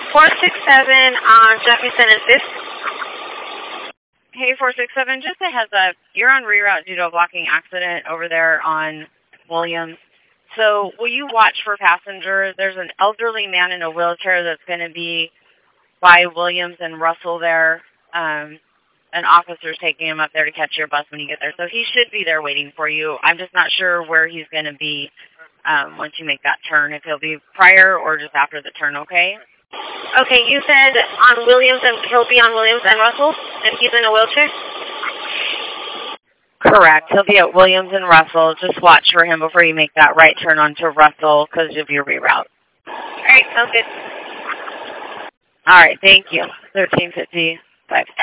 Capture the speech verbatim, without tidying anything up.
four six seven on Jefferson and fifth. Hey, four six seven, just a heads up. You're on reroute due to a blocking accident over there on Williams. So will you watch for passengers? There's an elderly man in a wheelchair that's going to be by Williams and Russell there. Um, an officer's taking him up there to catch your bus when you get there. So he should be there waiting for you. I'm just not sure where he's going to be um, once you make that turn, if he'll be prior or just after the turn, okay? Okay, you said on Williams, and he'll be on Williams and Russell, and he's in a wheelchair? Correct. He'll be at Williams and Russell. Just watch for him before you make that right turn onto Russell because of your reroute. All right, sounds good. All right, thank you. thirteen fifty-five.